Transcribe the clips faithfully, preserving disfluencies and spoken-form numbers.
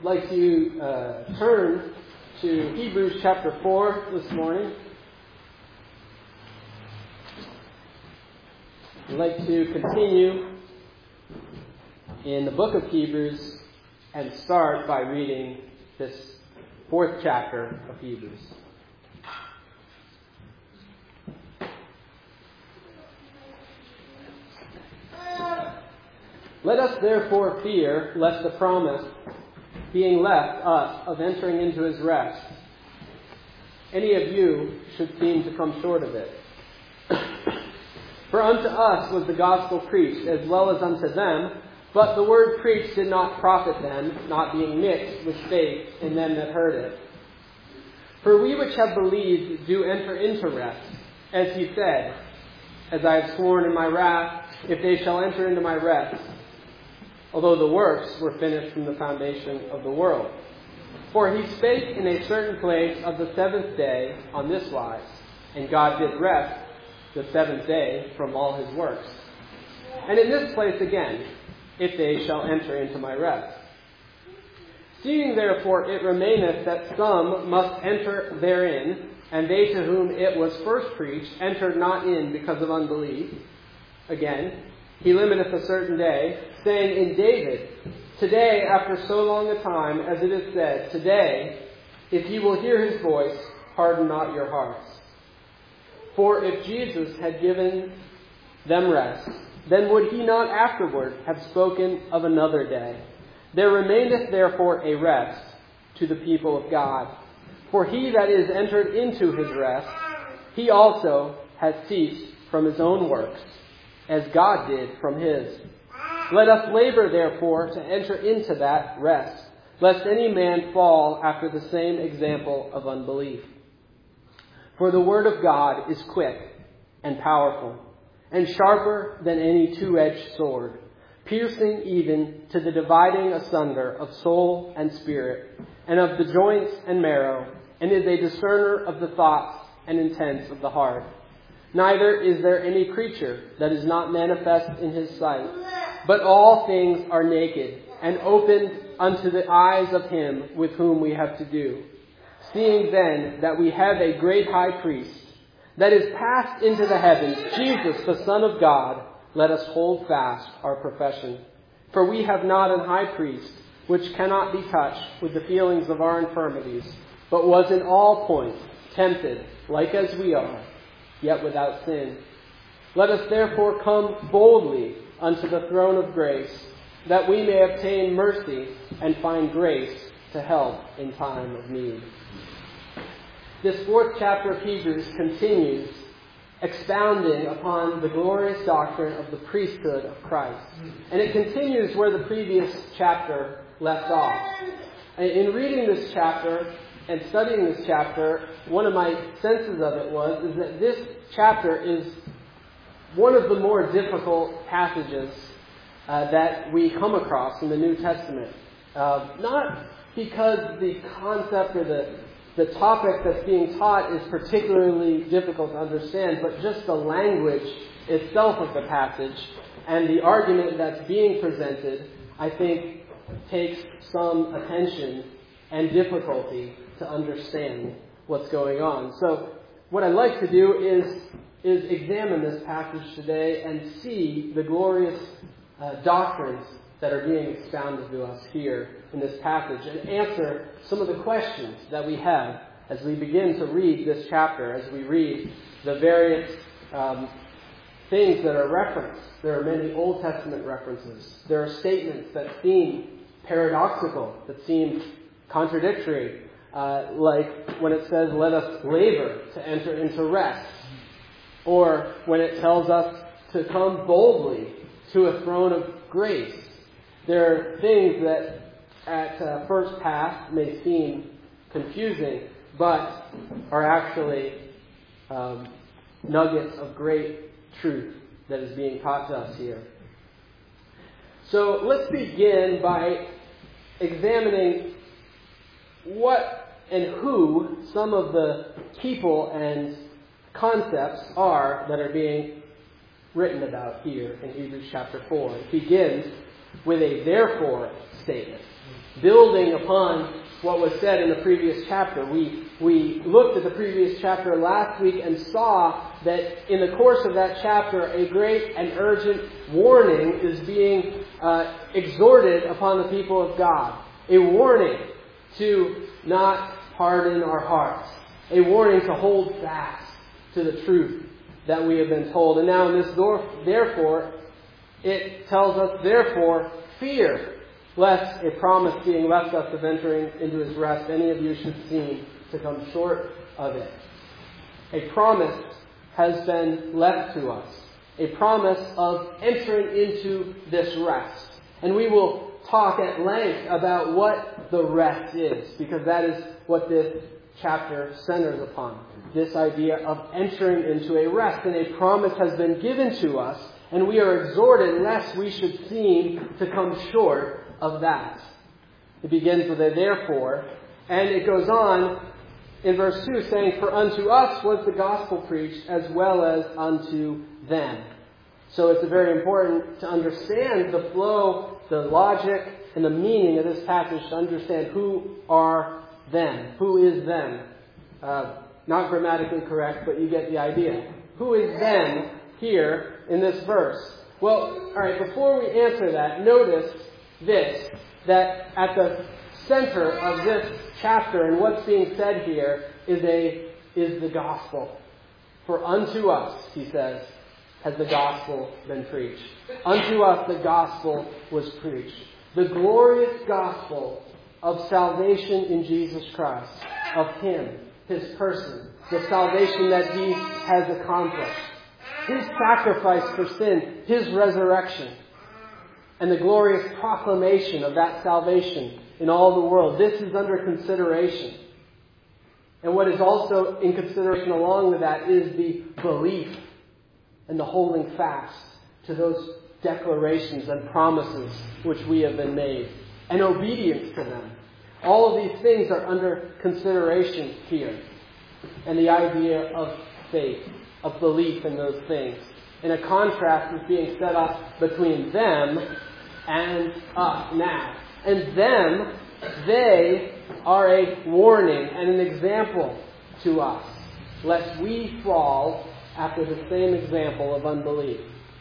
like to uh, turn to Hebrews chapter four this morning. I'd like to continue in the book of Hebrews and start by reading this fourth chapter of Hebrews. Let us therefore fear, lest the promise, being left us, of entering into his rest, any of you should seem to come short of it. For unto us was the gospel preached, as well as unto them, but the word preached did not profit them, not being mixed with faith in them that heard it. For we which have believed do enter into rest, as he said, As I have sworn in my wrath, if they shall enter into my rest, although the works were finished from the foundation of the world. For he spake in a certain place of the seventh day on this wise, and God did rest the seventh day from all his works. And in this place again, if they shall enter into my rest. Seeing therefore it remaineth that some must enter therein, and they to whom it was first preached entered not in because of unbelief. Again, he limiteth a certain day, saying in David, Today, after so long a time, as it is said, Today, if ye will hear his voice, harden not your hearts. For if Jesus had given them rest, then would he not afterward have spoken of another day? There remaineth therefore a rest to the people of God. For he that is entered into his rest, he also has ceased from his own works, as God did from his. Let us labor, therefore, to enter into that rest, lest any man fall after the same example of unbelief. For the word of God is quick and powerful, and sharper than any two-edged sword, piercing even to the dividing asunder of soul and spirit, and of the joints and marrow, and is a discerner of the thoughts and intents of the heart. Neither is there any creature that is not manifest in his sight, but all things are naked and opened unto the eyes of him with whom we have to do. Seeing then that we have a great high priest that is passed into the heavens, Jesus, the Son of God, let us hold fast our profession. For we have not an high priest which cannot be touched with the feelings of our infirmities, but was in all points tempted, like as we are, yet without sin. Let us therefore come boldly unto the throne of grace, that we may obtain mercy and find grace to help in time of need. This fourth chapter of Hebrews continues expounding upon the glorious doctrine of the priesthood of Christ. And it continues where the previous chapter left off. In reading this chapter and studying this chapter, one of my senses of it was is that this chapter is one of the more difficult passages uh, that we come across in the New Testament. Uh, not because the concept or the the topic that's being taught is particularly difficult to understand, but just the language itself of the passage and the argument that's being presented, I think, takes some attention and difficulty to understand what's going on. So what I'd like to do is, is examine this passage today and see the glorious uh, doctrines that are being expounded to us here in this passage and answer some of the questions that we have as we begin to read this chapter, as we read the various um, things that are referenced. There are many Old Testament references. There are statements that seem paradoxical, that seem contradictory, uh, like when it says, let us labor to enter into rest, or when it tells us to come boldly to a throne of grace. There are things that at uh, first pass may seem confusing, but are actually um, nuggets of great truth that is being taught to us here. So let's begin by examining what and who some of the people and concepts are that are being written about here in Hebrews chapter four. It begins with a therefore statement. building upon what was said in the previous chapter. We, we looked at the previous chapter last week and saw that in the course of that chapter, a great and urgent warning is being uh, exhorted upon the people of God. A warning to not harden our hearts. A warning to hold fast to the truth that we have been told. And now in this door, therefore, it tells us, therefore, fear lest a promise being left us of entering into his rest, any of you should seem to come short of it. A promise has been left to us. A promise of entering into this rest. And we will talk at length about what the rest is, because that is what this chapter centers upon. This idea of entering into a rest. And a promise has been given to us, and we are exhorted lest we should seem to come short of that. It begins with a therefore, and it goes on in verse two saying, for unto us was the gospel preached as well as unto them. So it's very important to understand the flow, the logic, and the meaning of this passage to understand who are them. Who is them? Uh, not grammatically correct, but you get the idea. Who is them here in this verse? Well, all right, before we answer that, notice this, that at the center of this chapter and what's being said here is a is the gospel. For unto us, he says, has the gospel been preached. Unto us the gospel was preached. The glorious gospel of salvation in Jesus Christ, of him, his person, the salvation that he has accomplished, his sacrifice for sin, his resurrection, and the glorious proclamation of that salvation in all the world. This is under consideration. And what is also in consideration along with that is the belief and the holding fast to those declarations and promises which we have been made, and obedience to them. All of these things are under consideration here. And the idea of faith, of belief in those things, in a contrast is being set up between them and us now. And them, they are a warning and an example to us, lest we fall after the same example of unbelief.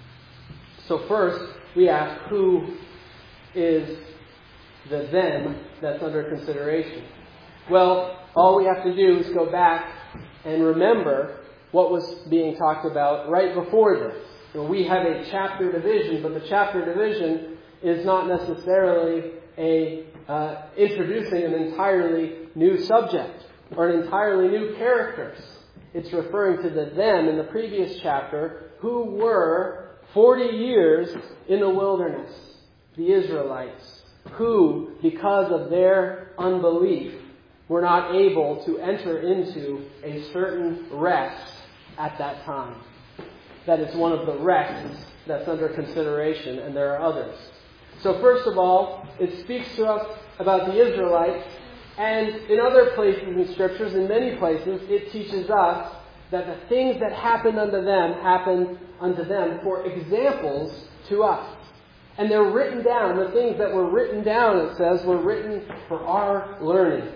So first, we ask, who is the them that's under consideration? Well, all we have to do is go back and remember what was being talked about right before this. You know, we have a chapter division, but the chapter division is not necessarily a uh, introducing an entirely new subject or an entirely new characters. It's referring to the them in the previous chapter who were forty years in the wilderness, the Israelites, who, because of their unbelief, were not able to enter into a certain rest at that time. That is one of the rests that's under consideration, and there are others. So first of all, it speaks to us about the Israelites, and in other places in Scriptures, in many places, it teaches us that the things that happened unto them happened unto them for examples to us. And they're written down, the things that were written down, it says, were written for our learning,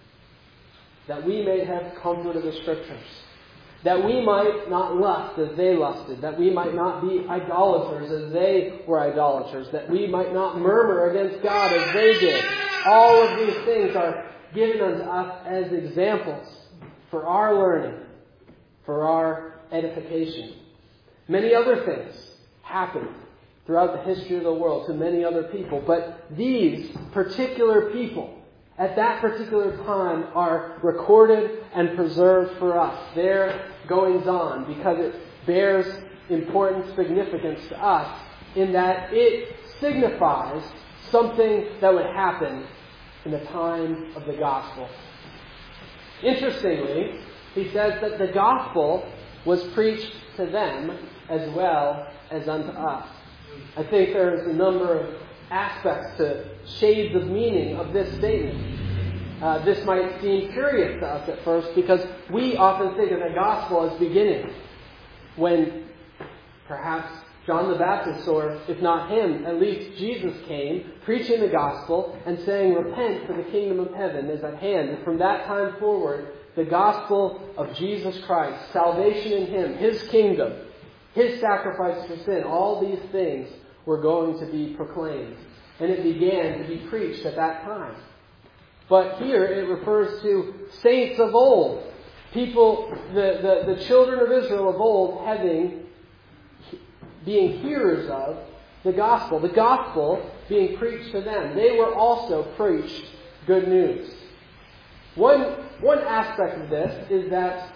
that we may have comfort of the Scriptures, that we might not lust as they lusted, that we might not be idolaters as they were idolaters, that we might not murmur against God as they did. All of these things are given unto us as examples for our learning, for our edification. Many other things happen throughout the history of the world to many other people, but these particular people at that particular time are recorded and preserved for us, their goings on, because it bears important significance to us in that it signifies something that would happen in the time of the gospel. Interestingly, he says that the gospel was preached to them as well as unto us. I think there's a number of aspects to shades of meaning of this statement. Uh, this might seem curious to us at first because we often think of the gospel as beginning when perhaps John the Baptist, or if not him, at least Jesus came, preaching the gospel and saying, repent, for the kingdom of heaven is at hand. And from that time forward, the gospel of Jesus Christ, salvation in him, his kingdom, his sacrifice for sin, all these things were going to be proclaimed. And it began to be preached at that time. But here it refers to saints of old. People, the, the, the children of Israel of old having, being hearers of the gospel. The gospel being preached to them. They were also preached good news. One, one aspect of this is that,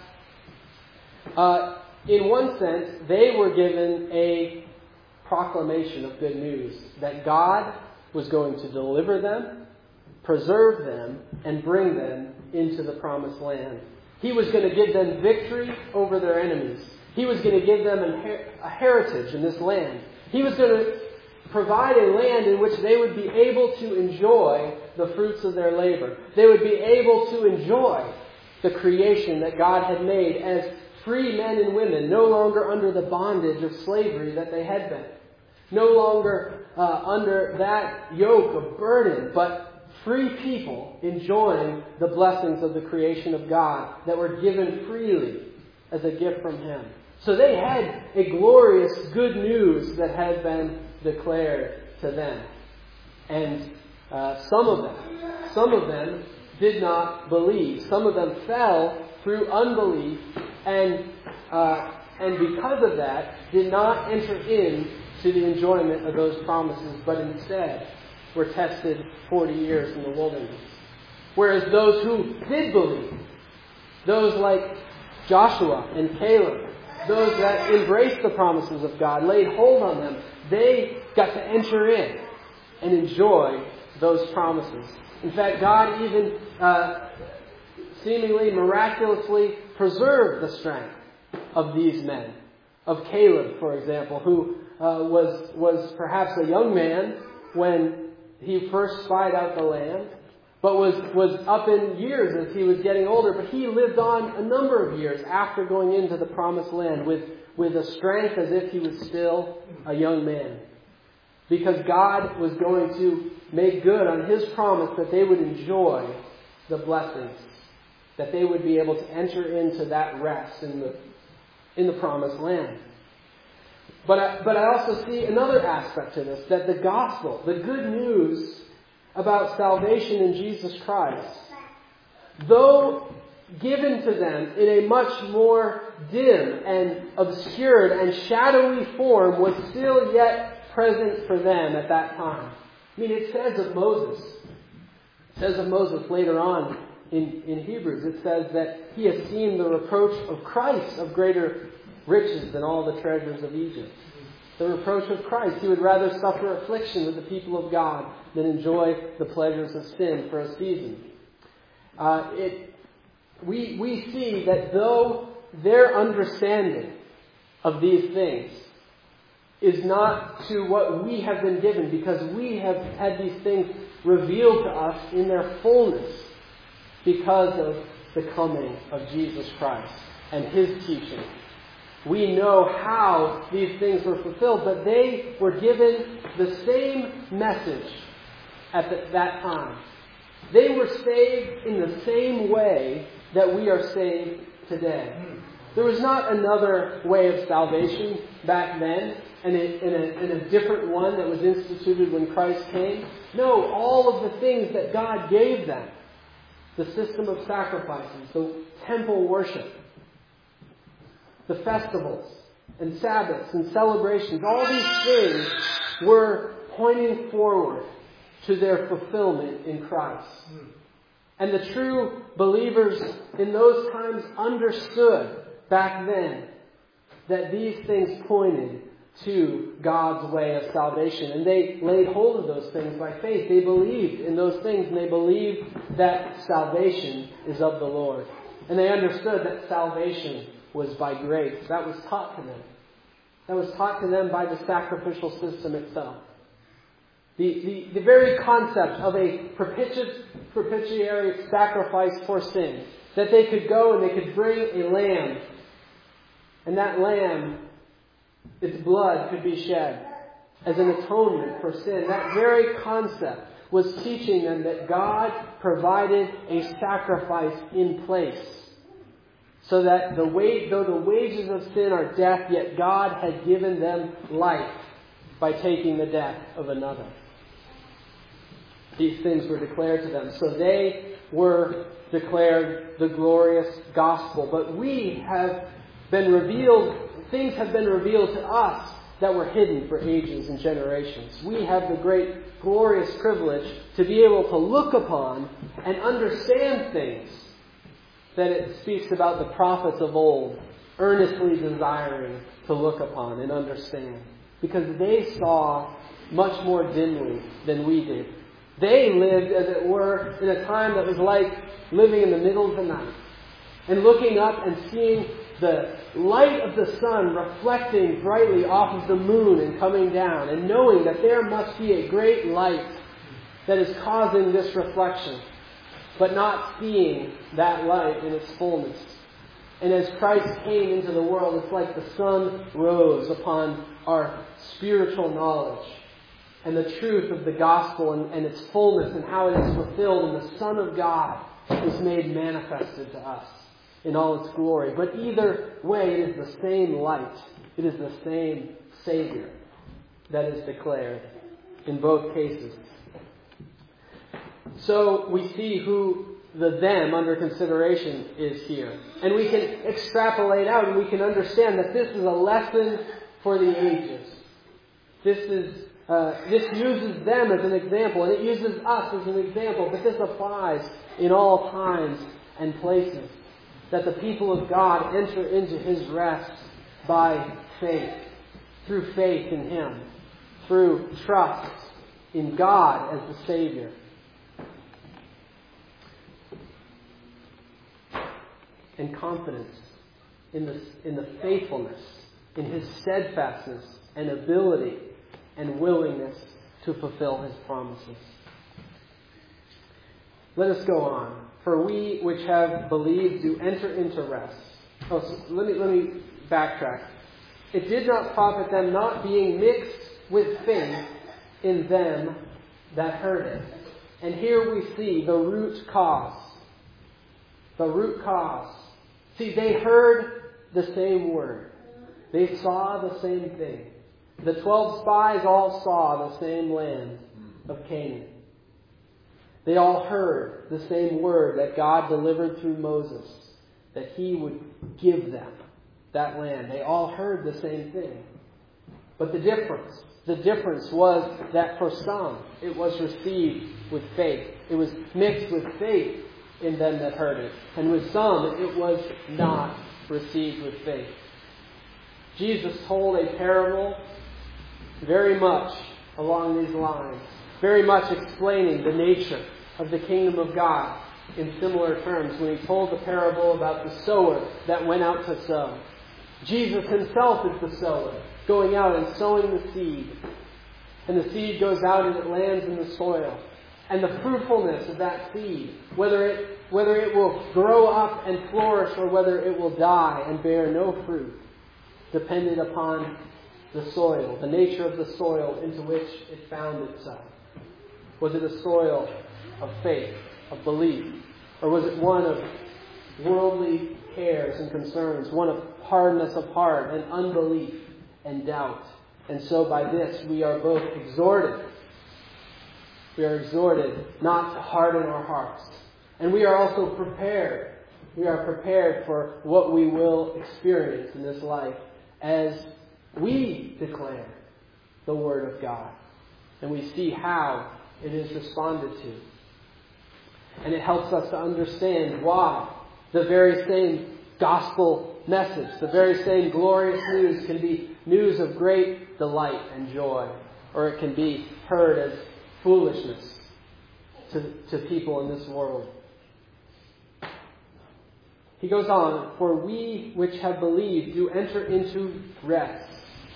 uh, in one sense, they were given a proclamation of good news. That God was going to deliver them, preserve them, and bring them into the promised land. He was going to give them victory over their enemies. He was going to give them a heritage in this land. He was going to provide a land in which they would be able to enjoy the fruits of their labor. They would be able to enjoy the creation that God had made as free men and women, no longer under the bondage of slavery that they had been. No longer uh, under that yoke of burden, but free people enjoying the blessings of the creation of God that were given freely as a gift from Him. So they had a glorious good news that had been declared to them. And uh, some of them, some of them did not believe. Some of them fell through unbelief and uh, and because of that did not enter in to the enjoyment of those promises, but instead were tested forty years in the wilderness. Whereas those who did believe, those like Joshua and Caleb, those that embraced the promises of God, laid hold on them, they got to enter in and enjoy those promises. In fact, God even uh, seemingly miraculously preserved the strength of these men. Of Caleb, for example, who uh, was was perhaps a young man when he first spied out the land, but was, was up in years as he was getting older. But he lived on a number of years after going into the promised land with, with a strength as if he was still a young man. Because God was going to make good on His promise that they would enjoy the blessings, that they would be able to enter into that rest in the in the promised land. But I, but I also see another aspect to this, that the gospel, the good news about salvation in Jesus Christ, though given to them in a much more dim and obscured and shadowy form, was still yet present for them at that time. I mean, it says of Moses, it says of Moses later on in, in Hebrews, it says that he esteemed the reproach of Christ of greater riches than all the treasures of Egypt. The reproach of Christ. He would rather suffer affliction with the people of God than enjoy the pleasures of sin for a season. Uh, it, we, we see that though their understanding of these things is not to what we have been given, because we have had these things revealed to us in their fullness because of the coming of Jesus Christ and His teaching. We know how these things were fulfilled, but they were given the same message at the, that time. They were saved in the same way that we are saved today. There was not another way of salvation back then, and in a, in a different one that was instituted when Christ came. No, all of the things that God gave them, the system of sacrifices, the temple worship, the festivals and Sabbaths and celebrations, all these things were pointing forward to their fulfillment in Christ. And the true believers in those times understood back then that these things pointed to God's way of salvation. And they laid hold of those things by faith. They believed in those things, and they believed that salvation is of the Lord. And they understood that salvation was by grace. That was taught to them. That was taught to them by the sacrificial system itself. The, the, the very concept of a propiti- propitiatory sacrifice for sin. That they could go and they could bring a lamb. And that lamb its blood could be shed as an atonement for sin. That very concept was teaching them that God provided a sacrifice in place, so that the wa- though the wages of sin are death, yet God had given them life by taking the death of another. These things were declared to them. So they were declared the glorious gospel. But we have been revealed, things have been revealed to us that were hidden for ages and generations. We have the great, glorious privilege to be able to look upon and understand things that it speaks about the prophets of old earnestly desiring to look upon and understand. Because they saw much more dimly than we did. They lived, as it were, in a time that was like living in the middle of the night. And looking up and seeing the light of the sun reflecting brightly off of the moon and coming down. And knowing that there must be a great light that is causing this reflection. But not seeing that light in its fullness. And as Christ came into the world, it's like the sun rose upon our spiritual knowledge and the truth of the gospel and, and its fullness and how it is fulfilled. And the Son of God is made manifested to us in all its glory. But either way, it is the same light. It is the same Savior that is declared in both cases. So we see who the them under consideration is here. And we can extrapolate out and we can understand that this is a lesson for the ages. This is uh, this uses them as an example, and it uses us as an example, but this applies in all times and places. That the people of God enter into His rest by faith, through faith in Him, through trust in God as the Savior. And confidence in the, in the faithfulness, in His steadfastness and ability and willingness to fulfill His promises. Let us go on. For we which have believed do enter into rest. Oh, so let me let me backtrack. It did not profit them not being mixed with faith in them that heard it. And here we see the root cause. The root cause. See, they heard the same word. They saw the same thing. The twelve spies all saw the same land of Canaan. They all heard the same word that God delivered through Moses, that He would give them that land. They all heard the same thing. But the difference, the difference was that for some, it was received with faith. It was mixed with faith in them that heard it. And with some, it was not received with faith. Jesus told a parable very much along these lines, very much explaining the nature of the kingdom of God in similar terms when He told the parable about the sower that went out to sow. Jesus Himself is the sower, going out and sowing the seed. And the seed goes out and it lands in the soil. And the fruitfulness of that seed, whether it whether it will grow up and flourish or whether it will die and bear no fruit, depended upon the soil, the nature of the soil into which it found itself. Was it a soil of faith, of belief, or was it one of worldly cares and concerns, one of hardness of heart and unbelief and doubt? And so by this we are both exhorted. We are exhorted not to harden our hearts. And we are also prepared. We are prepared for what we will experience in this life as we declare the Word of God. And we see how it is responded to. And it helps us to understand why the very same gospel message, the very same glorious news can be news of great delight and joy. Or it can be heard as foolishness to, to people in this world. He goes on, for we which have believed do enter into rest.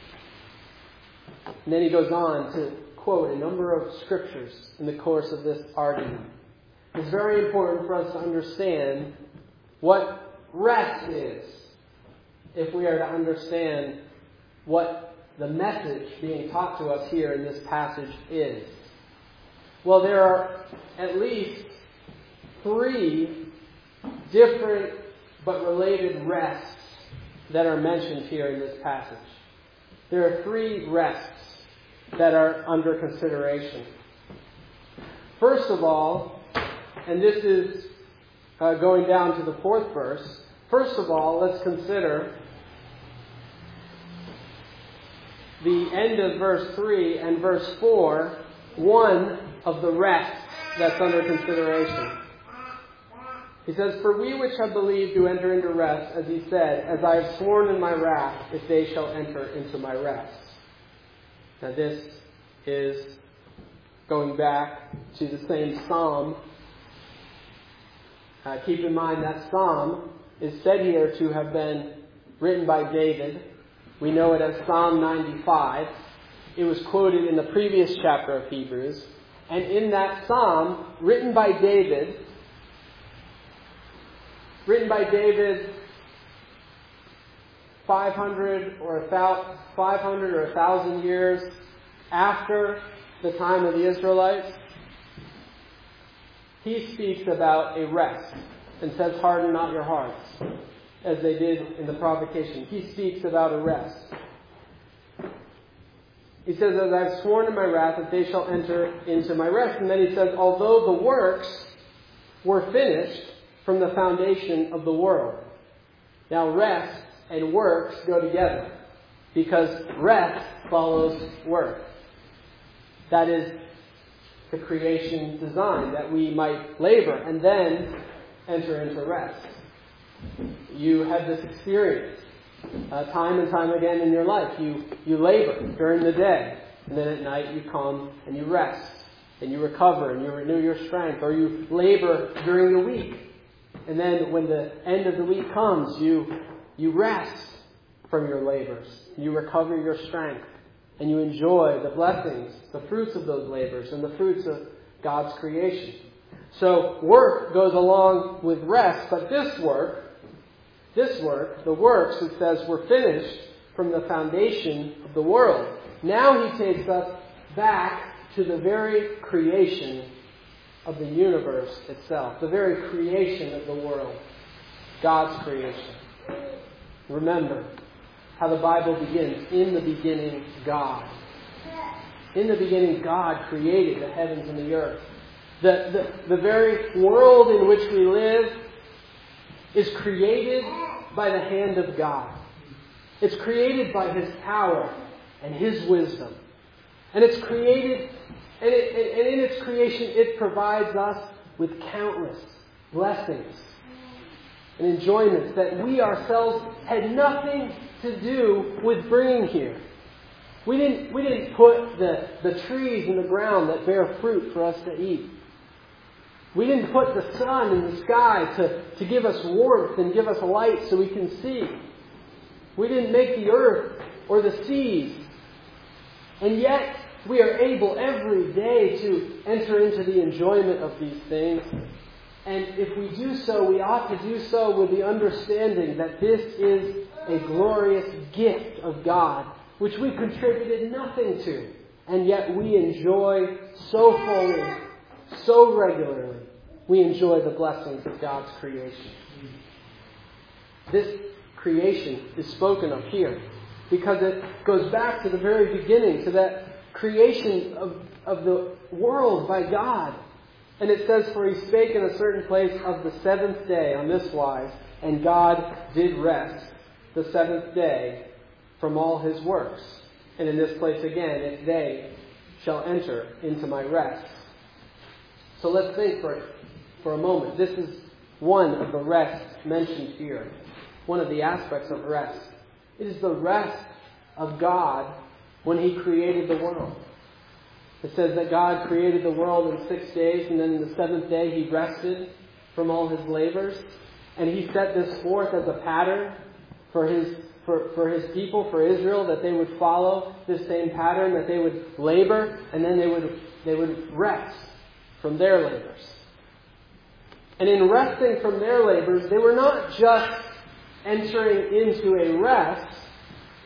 And then he goes on to quote a number of scriptures in the course of this argument. It's very important for us to understand what rest is if we are to understand what the message being taught to us here in this passage is? Well, there are at least three different but related rests that are mentioned here in this passage. There are three rests that are under consideration. First of all, and this is uh, going down to the fourth verse, first of all, let's consider the end of verse three and verse four, one of the rests that's under consideration. He says, "For we which have believed do enter into rest, as he said, as I have sworn in my wrath, if they shall enter into my rest." Now this is going back to the same psalm. Uh, keep in mind that psalm is said here to have been written by David. We know it as Psalm ninety-five. It was quoted in the previous chapter of Hebrews. And in that psalm, written by David, written by David five hundred or five hundred or one thousand years after the time of the Israelites, he speaks about a rest and says, "Harden not your hearts," as they did in the provocation. He speaks about a rest. He says, "As I have sworn in my wrath, that they shall enter into my rest." And then he says, "Although the works were finished from the foundation of the world." Now, rest and works go together because rest follows work. That is the creation design, that we might labor and then enter into rest. You have this experience uh, time and time again in your life. You, you labor during the day, and then at night you come and you rest, and you recover and you renew your strength, or you labor during the week. And then when the end of the week comes, you, you rest from your labors. You recover your strength. And you enjoy the blessings, the fruits of those labors, and the fruits of God's creation. So work goes along with rest, but this work, this work, the works, it says, were finished from the foundation of the world. Now he takes us back to the very creation of the universe itself, the very creation of the world, God's creation. Remember how the Bible begins. In the beginning, God. In the beginning, God created the heavens and the earth. The, the, the very world in which we live is created by the hand of God. It's created by His power and His wisdom. And it's created, and, it, and in its creation, it provides us with countless blessings and enjoyments that we ourselves had nothing to do with bringing here. We didn't, we didn't put the, the trees in the ground that bear fruit for us to eat. We didn't put the sun in the sky to, to give us warmth and give us light so we can see. We didn't make the earth or the seas. And yet, we are able every day to enter into the enjoyment of these things. And if we do so, we ought to do so with the understanding that this is a glorious gift of God, which we contributed nothing to. And yet we enjoy so fully, so regularly. We enjoy the blessings of God's creation. This creation is spoken of here because it goes back to the very beginning, to that creation of, of the world by God. And it says, "For He spake in a certain place of the seventh day on this wise, and God did rest the seventh day from all His works." And in this place again, "If they shall enter into my rest." So let's think for, for a moment. This is one of the rests mentioned here. One of the aspects of rest. It is the rest of God when He created the world. It says that God created the world in six days, and then in the seventh day He rested from all His labors. And He set this forth as a pattern for His for, for His people, for Israel, that they would follow this same pattern, that they would labor, and then they would they would rest from their labors. And in resting from their labors, they were not just entering into a rest,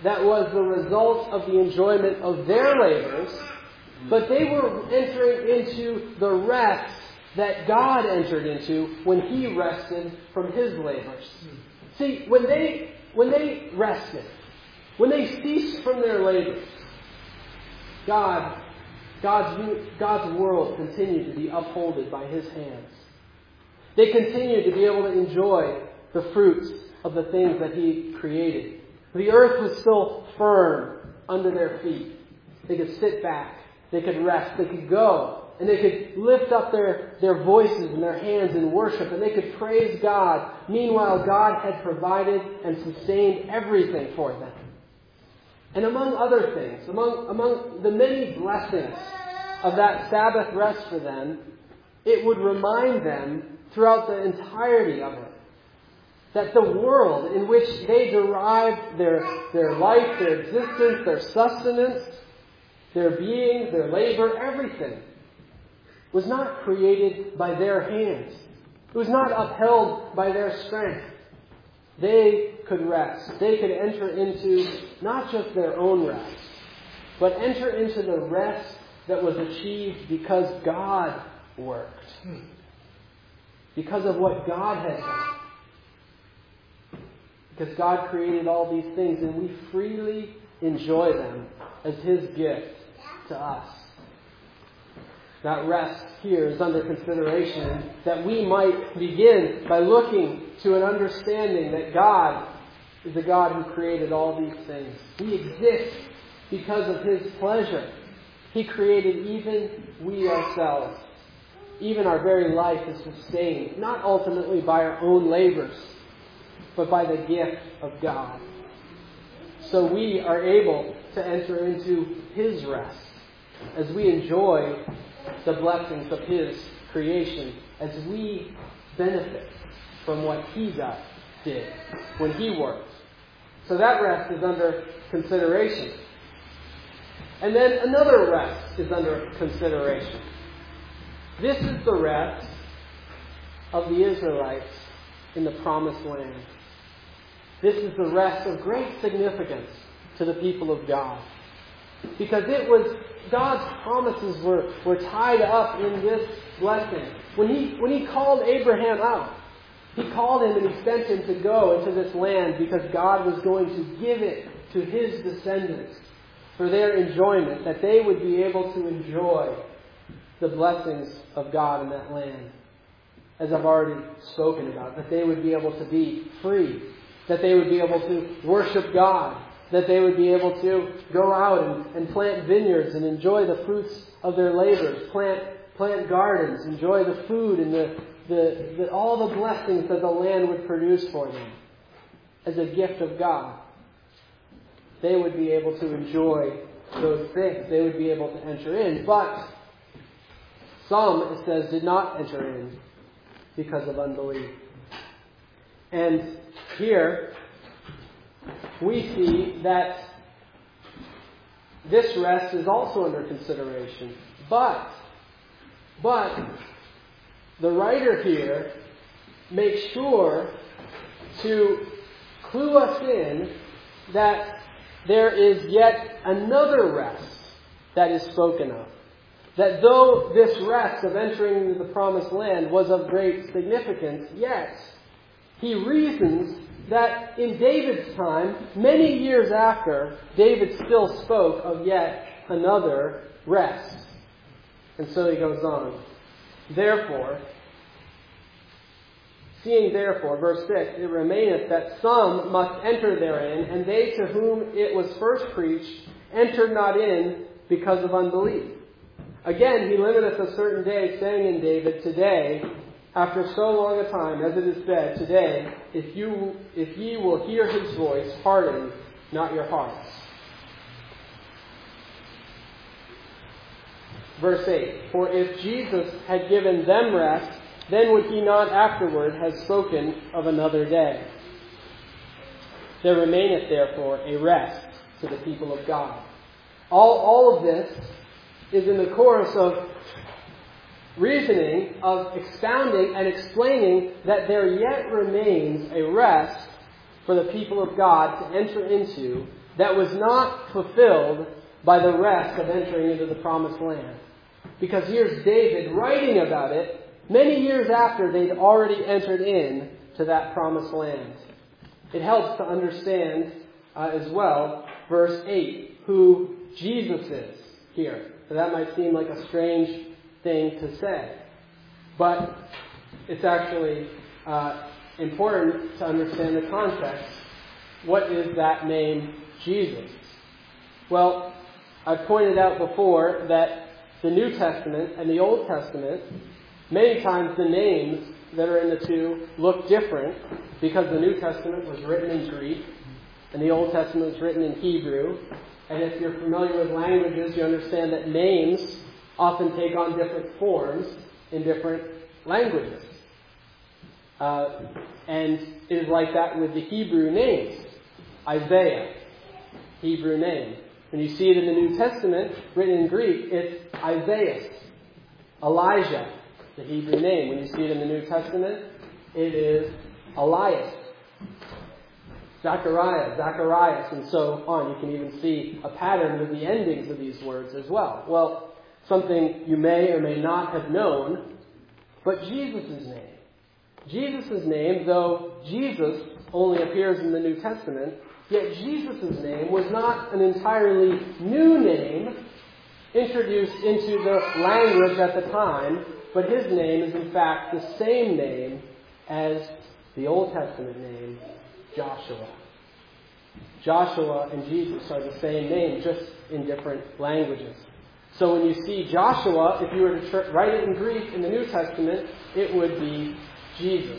that was the result of the enjoyment of their labors, but they were entering into the rest that God entered into when He rested from His labors. See, when they when they rested, when they ceased from their labors, God, God's, God's world continued to be upholded by His hands. They continued to be able to enjoy the fruits of the things that He created. The earth was still firm under their feet. They could sit back. They could rest. They could go. And they could lift up their, their voices and their hands in worship. And they could praise God. Meanwhile, God had provided and sustained everything for them. And among other things, among, among the many blessings of that Sabbath rest for them, it would remind them throughout the entirety of it that the world in which they derived their, their life, their existence, their sustenance, their being, their labor, everything, was not created by their hands. It was not upheld by their strength. They could rest. They could enter into not just their own rest, but enter into the rest that was achieved because God worked. Because of what God had done. Because God created all these things and we freely enjoy them as His gift to us. That rest here is under consideration that we might begin by looking to an understanding that God is the God who created all these things. We exist because of His pleasure. He created even we ourselves. Even our very life is sustained, not ultimately by our own labors, but by the gift of God. So we are able to enter into His rest as we enjoy the blessings of His creation, as we benefit from what He does, did when He worked. So that rest is under consideration. And then another rest is under consideration. This is the rest of the Israelites in the Promised Land. This is the rest of great significance to the people of God. Because it was, God's promises were, were tied up in this blessing. When he, when he called Abraham out, He called him and He sent him to go into this land because God was going to give it to His descendants for their enjoyment, that they would be able to enjoy the blessings of God in that land. As I've already spoken about, that they would be able to be free, that they would be able to worship God, that they would be able to go out and, and plant vineyards and enjoy the fruits of their labors, plant plant gardens, enjoy the food and the, the, the all the blessings that the land would produce for them as a gift of God. They would be able to enjoy those things. They would be able to enter in. But some, it says, did not enter in because of unbelief. And here we see that this rest is also under consideration. But, but the writer here makes sure to clue us in that there is yet another rest that is spoken of. That though this rest of entering into the promised land was of great significance, yet he reasons that in David's time, many years after, David still spoke of yet another rest. And so he goes on. Therefore, seeing therefore, verse six, it remaineth that some must enter therein, and they to whom it was first preached entered not in because of unbelief. Again, he limiteth a certain day, saying in David, today, after so long a time, as it is said, today, if you if ye will hear His voice, harden not your hearts. Verse eight, for if Jesus had given them rest, then would He not afterward have spoken of another day. There remaineth therefore a rest to the people of God. All, all of this is in the course of reasoning, of expounding and explaining that there yet remains a rest for the people of God to enter into that was not fulfilled by the rest of entering into the promised land. Because here's David writing about it many years after they'd already entered in to that promised land. It helps to understand uh, as well, verse eight, who Jesus is here. So that might seem like a strange thing to say. But it's actually uh, important to understand the context. What is that name Jesus? Well, I've pointed out before that the New Testament and the Old Testament, many times the names that are in the two look different because the New Testament was written in Greek and the Old Testament was written in Hebrew. And if you're familiar with languages, you understand that names often take on different forms in different languages. Uh, and it is like that with the Hebrew names. Isaiah, Hebrew name. When you see it in the New Testament, written in Greek, it's Isaiah. Elijah, the Hebrew name. When you see it in the New Testament, it is Elias. Zachariah, Zacharias, and so on. You can even see a pattern with the endings of these words as well. Well, something you may or may not have known, but Jesus' name. Jesus' name, though Jesus only appears in the New Testament, yet Jesus' name was not an entirely new name introduced into the language at the time, but his name is in fact the same name as the Old Testament name, Joshua. Joshua and Jesus are the same name, just in different languages. So when you see Joshua, if you were to tr- write it in Greek in the New Testament, it would be Jesus.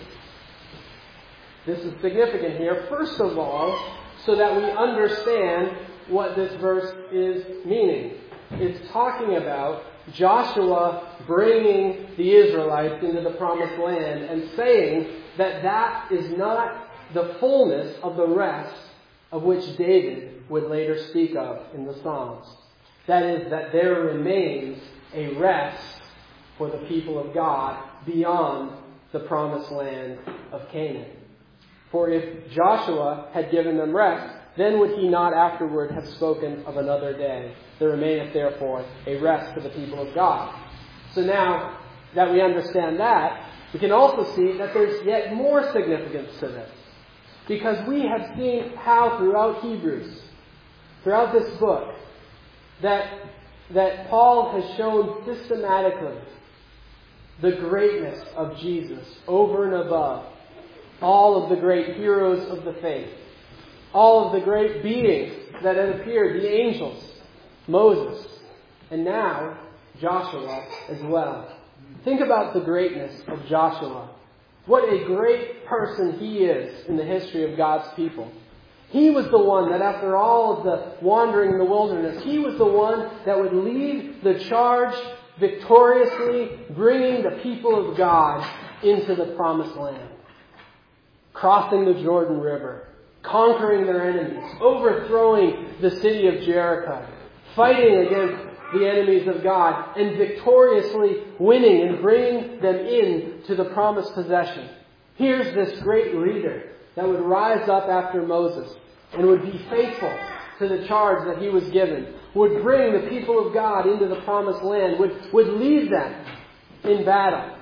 This is significant here, first of all, so that we understand what this verse is meaning. It's talking about Joshua bringing the Israelites into the promised land and saying that that is not the fullness of the rest of which David would later speak of in the Psalms. That is, that there remains a rest for the people of God beyond the promised land of Canaan. For if Joshua had given them rest, then would he not afterward have spoken of another day? There remaineth therefore a rest for the people of God. So now that we understand that, we can also see that there's yet more significance to this. Because we have seen how throughout Hebrews, throughout this book, that, that Paul has shown systematically the greatness of Jesus over and above all of the great heroes of the faith, all of the great beings that had appeared, the angels, Moses, and now Joshua as well. Think about the greatness of Joshua. What a great person he is in the history of God's people. He was the one that after all of the wandering in the wilderness, he was the one that would lead the charge victoriously, bringing the people of God into the promised land. Crossing the Jordan River, conquering their enemies, overthrowing the city of Jericho, fighting against the enemies of God, and victoriously winning and bringing them in to the promised possession. Here's this great leader that would rise up after Moses and would be faithful to the charge that he was given, would bring the people of God into the promised land, would, would lead them in battle,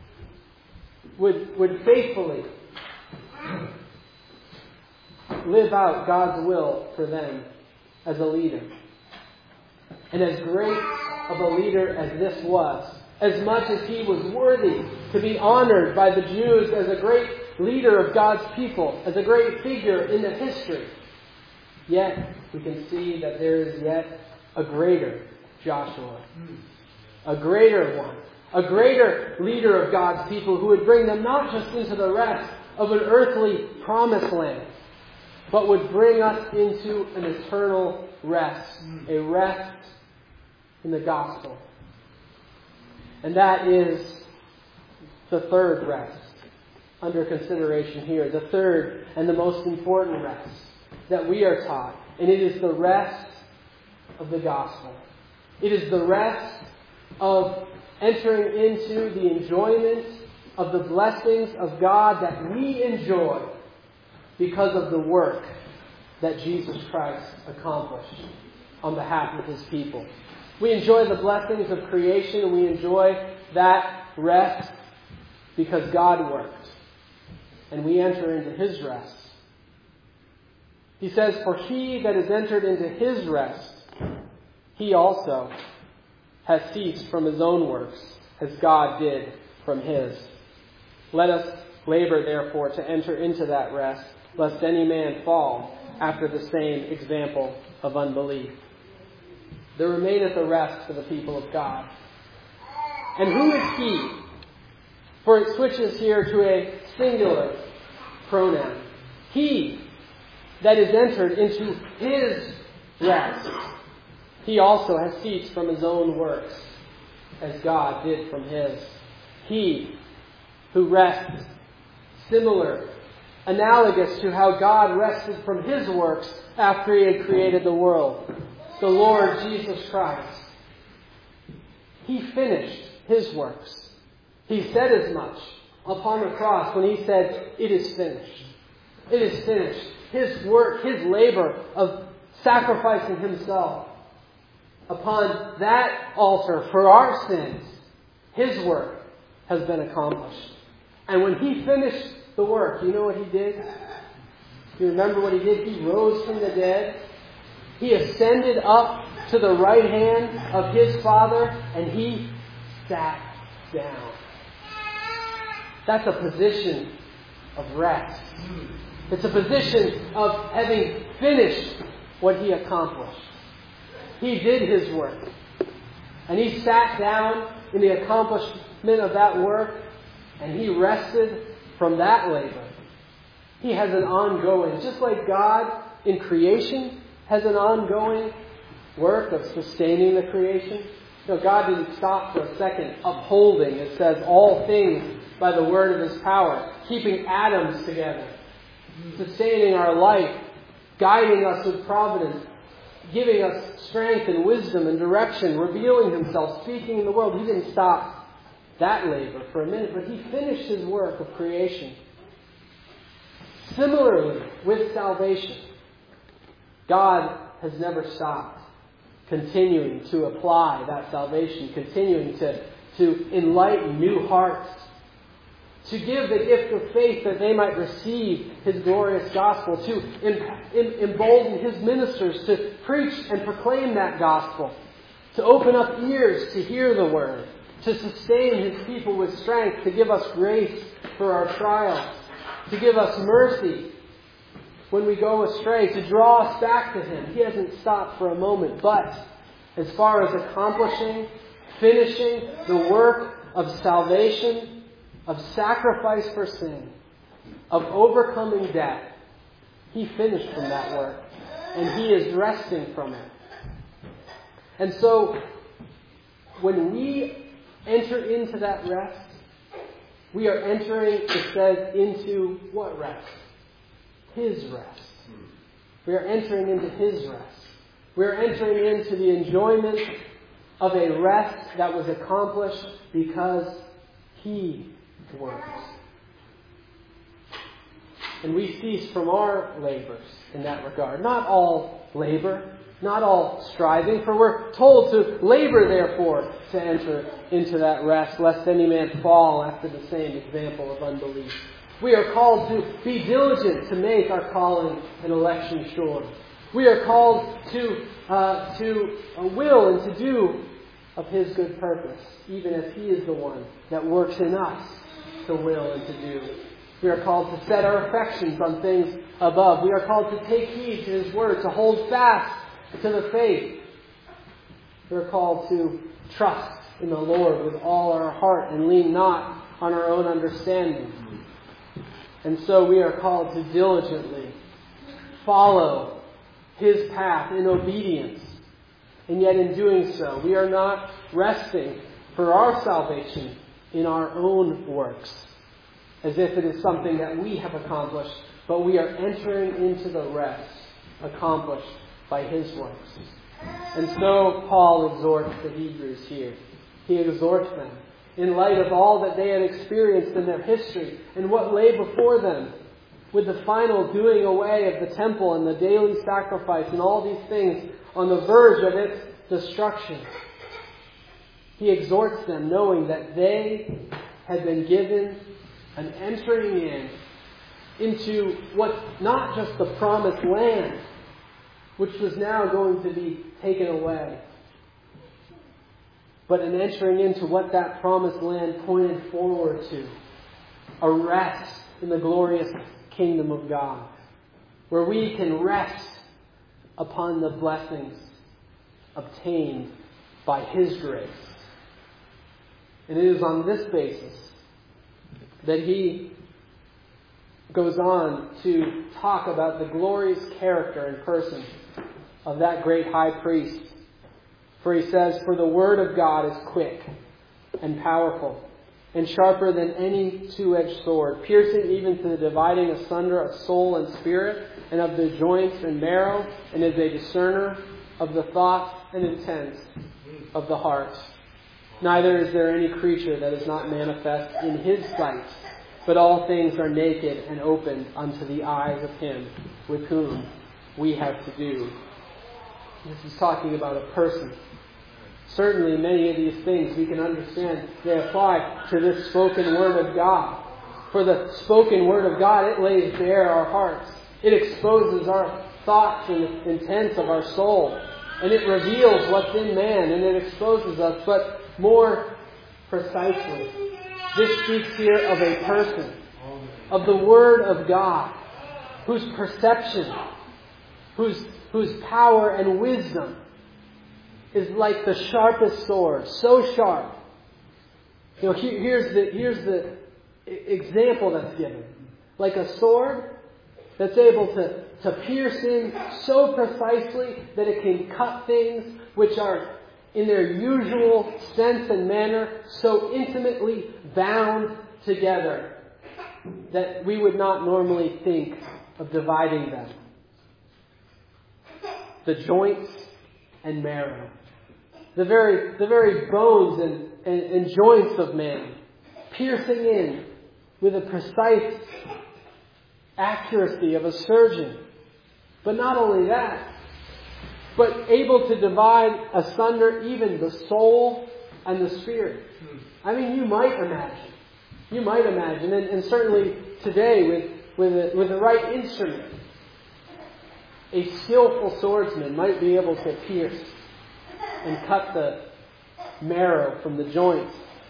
would, would faithfully live out God's will for them as a leader. And as great of a leader as this was, as much as he was worthy to be honored by the Jews as a great leader of God's people, as a great figure in the history, yet we can see that there is yet a greater Joshua, a greater one, a greater leader of God's people who would bring them not just into the rest of an earthly promised land, but would bring us into an eternal rest, a rest in the gospel. And that is the third rest under consideration here, the third and the most important rest that we are taught. And it is the rest of the gospel. It is the rest of entering into the enjoyment of the blessings of God that we enjoy because of the work that Jesus Christ accomplished on behalf of His people. We enjoy the blessings of creation, and we enjoy that rest because God worked. And we enter into His rest. He says, "For he that is entered into His rest, he also has ceased from his own works, as God did from His. Let us labor, therefore, to enter into that rest, lest any man fall after the same example of unbelief." There remaineth a rest for the people of God. And who is He? For it switches here to a singular pronoun. He that is entered into His rest, he also has ceased from his own works, as God did from His. He who rests, similar, analogous to how God rested from His works after He had created the world. The Lord Jesus Christ. He finished His works. He said as much upon the cross when He said, "It is finished." It is finished. His work, His labor of sacrificing Himself upon that altar for our sins, His work has been accomplished. And when He finished the work, you know what He did? You remember what He did? He rose from the dead. He ascended up to the right hand of His Father, and He sat down. That's a position of rest. It's a position of having finished what He accomplished. He did His work. And He sat down in the accomplishment of that work, and He rested from that labor. He has an ongoing, just like God in creation has an ongoing work of sustaining the creation. You know, God didn't stop for a second upholding, it says, all things by the word of His power, keeping atoms together, sustaining our life, guiding us with providence, giving us strength and wisdom and direction, revealing Himself, speaking in the world. He didn't stop that labor for a minute, but He finished His work of creation. Similarly, with salvation, God has never stopped continuing to apply that salvation, continuing to, to enlighten new hearts, to give the gift of faith that they might receive His glorious gospel, to em- embolden His ministers to preach and proclaim that gospel, to open up ears to hear the word, to sustain His people with strength, to give us grace for our trials, to give us mercy when we go astray, to draw us back to Him. He hasn't stopped for a moment. But as far as accomplishing, finishing the work of salvation, of sacrifice for sin, of overcoming death, He finished from that work. And He is resting from it. And so, when we enter into that rest, we are entering, it says, into what rest? His rest. We are entering into His rest. We are entering into the enjoyment of a rest that was accomplished because He works. And we cease from our labors in that regard. Not all labor, not all striving, for we're told to labor, therefore, to enter into that rest, lest any man fall after the same example of unbelief. We are called to be diligent to make our calling and election sure. We are called to uh, to uh, will and to do of His good purpose, even as He is the one that works in us to will and to do. We are called to set our affections on things above. We are called to take heed to His word, to hold fast to the faith. We are called to trust in the Lord with all our heart and lean not on our own understanding. And so we are called to diligently follow His path in obedience. And yet in doing so, we are not resting for our salvation in our own works, as if it is something that we have accomplished, but we are entering into the rest accomplished by His works. And so Paul exhorts the Hebrews here. He exhorts them in light of all that they had experienced in their history and what lay before them, with the final doing away of the temple and the daily sacrifice and all these things on the verge of its destruction, he exhorts them knowing that they had been given an entering in into what, not just the promised land, which was now going to be taken away, but an entering into what that promised land pointed forward to. A rest in the glorious kingdom of God, where we can rest upon the blessings obtained by His grace. And it is on this basis that he goes on to talk about the glorious character and person of that great high priest. For he says, "For the word of God is quick and powerful and sharper than any two-edged sword, piercing even to the dividing asunder of soul and spirit and of the joints and marrow, and is a discerner of the thoughts and intents of the heart. Neither is there any creature that is not manifest in His sight, but all things are naked and opened unto the eyes of Him with whom we have to do." This is talking about a person. Certainly many of these things we can understand they apply to this spoken word of God. For the spoken word of God, it lays bare our hearts. It exposes our thoughts and intents of our soul. And it reveals what's in man, and it exposes us. But more precisely, this speaks here of a person, of the Word of God, whose perception, whose, whose power and wisdom is like the sharpest sword, so sharp. You know, here, here's the here's the example that's given. Like a sword that's able to, to pierce in so precisely that it can cut things which are in their usual sense and manner so intimately bound together that we would not normally think of dividing them. The joints and marrow. The very, the very bones and, and, and joints of man, piercing in with a precise accuracy of a surgeon. But not only that, but able to divide asunder even the soul and the spirit. I mean, you might imagine. You might imagine, and, and certainly today with, with, a, with the right instrument, a skillful swordsman might be able to pierce and cut the marrow from the joints.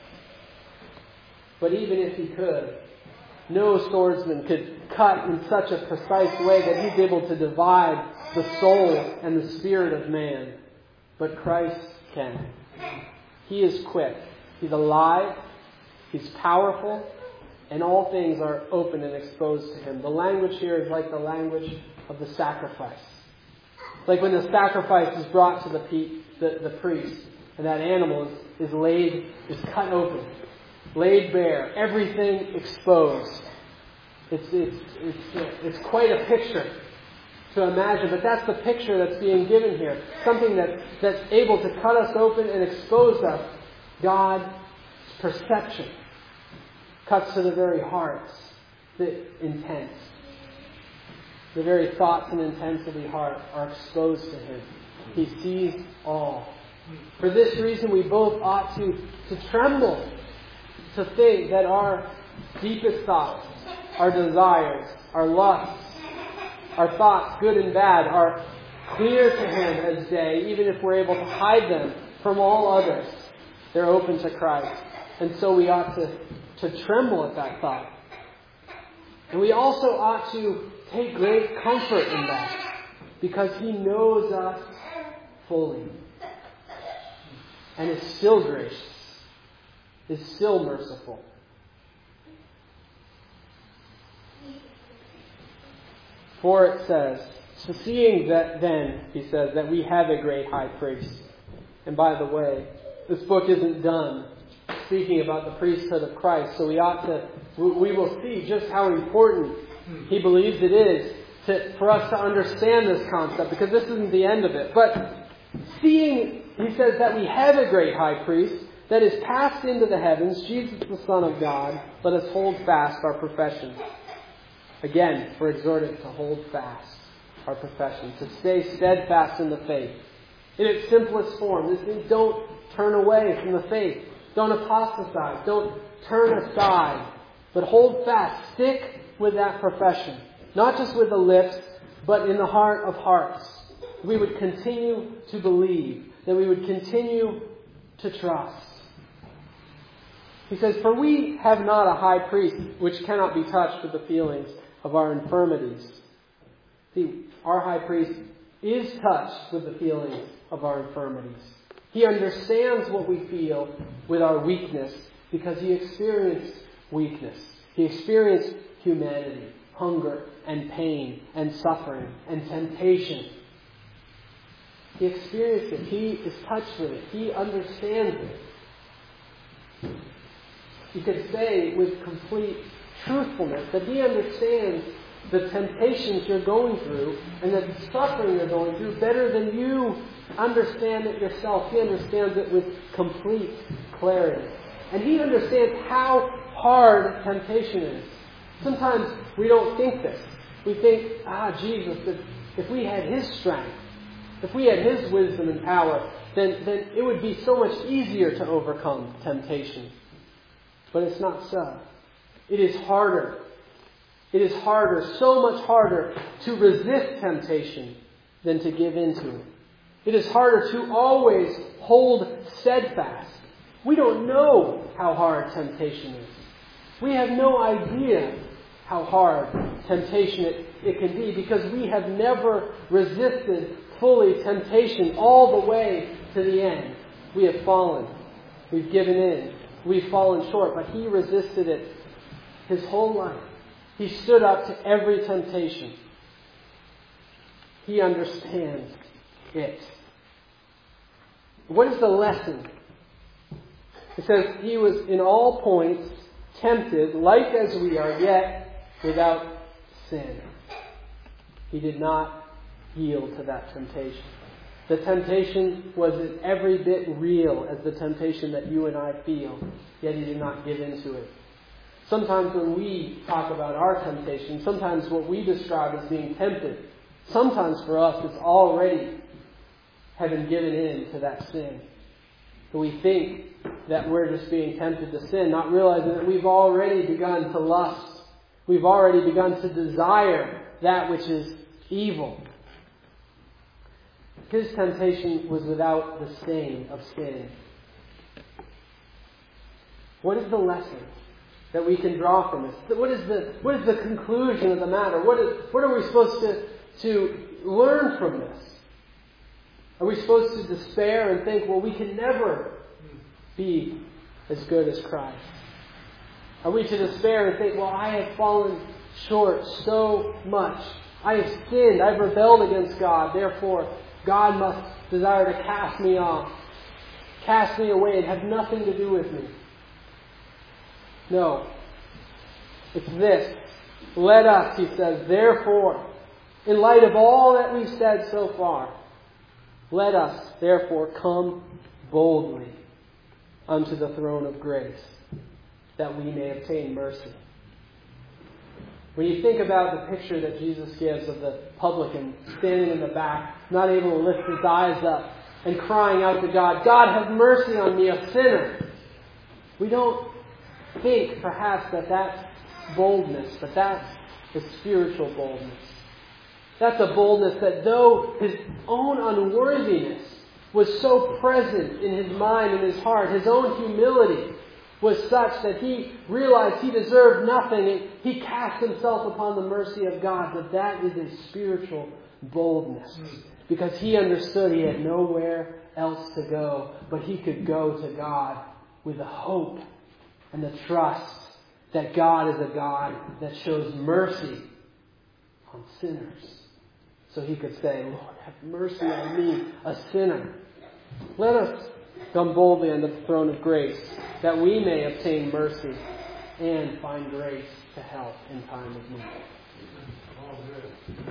But even if he could, no swordsman could cut in such a precise way that he's able to divide the soul and the spirit of man. But Christ can. He is quick. He's alive. He's powerful. And all things are open and exposed to Him. The language here is like the language of the sacrifice. Like when the sacrifice is brought to the, pe- the, the priest, and that animal is, is laid, is cut open, laid bare, everything exposed. It's, it's, it's, it's quite a picture to imagine, but that's the picture that's being given here. Something that, that's able to cut us open and expose us. God's perception cuts to the very hearts, the intents. The very thoughts and intents of the heart are exposed to Him. He sees all. For this reason, we both ought to, to tremble, to think that our deepest thoughts, our desires, our lusts, our thoughts, good and bad, are clear to Him as day, even if we're able to hide them from all others. They're open to Christ. And so we ought to, to tremble at that thought. And we also ought to take great comfort in that, because He knows us fully and is still gracious, is still merciful. For it says, so seeing that then, he says, that we have a great high priest. And by the way, this book isn't done speaking about the priesthood of Christ, so we ought to, we will see just how important he believes it is to, for us to understand this concept, because this isn't the end of it. But seeing, he says, that we have a great high priest that is passed into the heavens, Jesus the Son of God, let us hold fast our profession. Again, we're exhorted to hold fast our profession, to stay steadfast in the faith. In its simplest form, this means don't turn away from the faith. Don't apostatize. Don't turn aside. But hold fast. Stick with that profession. Not just with the lips, but in the heart of hearts. We would continue to believe. That we would continue to trust. He says, for we have not a high priest which cannot be touched with the feelings of our infirmities. See, our high priest is touched with the feelings of our infirmities. He understands what we feel with our weakness because he experienced weakness. He experienced humanity, hunger and pain and suffering and temptation. He experienced it. He is touched with it. He understands it. You could say with complete truthfulness that he understands the temptations you're going through and the suffering you're going through better than you understand it yourself. He understands it with complete clarity. And he understands how hard temptation is. Sometimes we don't think this. We think, ah, Jesus, if, if we had his strength, if we had his wisdom and power, then, then it would be so much easier to overcome temptation. But it's not so. It is harder. It is harder, so much harder, to resist temptation than to give in to it. It is harder to always hold steadfast. We don't know how hard temptation is. We have no idea how hard temptation it, it can be because we have never resisted fully temptation all the way to the end. We have fallen. We've given in. We've fallen short, but he resisted it his whole life. He stood up to every temptation. He understands it. What is the lesson? It says, he was in all points tempted, like as we are, yet without sin. He did not yield to that temptation. The temptation was every bit real as the temptation that you and I feel, yet he did not give in to it. Sometimes when we talk about our temptation, sometimes what we describe as being tempted, sometimes for us it's already having given in to that sin. So we think that we're just being tempted to sin, not realizing that we've already begun to lust. We've already begun to desire that which is evil. His temptation was without the stain of sin. What is the lesson that we can draw from this? What is the what is the conclusion of the matter? What is what are we supposed to, to learn from this? Are we supposed to despair and think, well, we can never be as good as Christ? Are we to despair and think, well, I have fallen short so much. I have sinned. I've rebelled against God. Therefore, God must desire to cast me off, cast me away, and have nothing to do with me. No. It's this. Let us, he says, therefore, in light of all that we've said so far, let us, therefore, come boldly unto the throne of grace, that we may obtain mercy. When you think about the picture that Jesus gives of the publican standing in the back, not able to lift his eyes up, and crying out to God, God, have mercy on me, a sinner. We don't think, perhaps, that that's boldness, but that's the spiritual boldness. That's a boldness that though his own unworthiness was so present in his mind and his heart, his own humility was such that he realized he deserved nothing and he cast himself upon the mercy of God. But that is a spiritual boldness because he understood he had nowhere else to go, but he could go to God with the hope and the trust that God is a God that shows mercy on sinners. So he could say, Lord, have mercy on me, a sinner. Let us come boldly unto the throne of grace, that we may obtain mercy and find grace to help in time of need.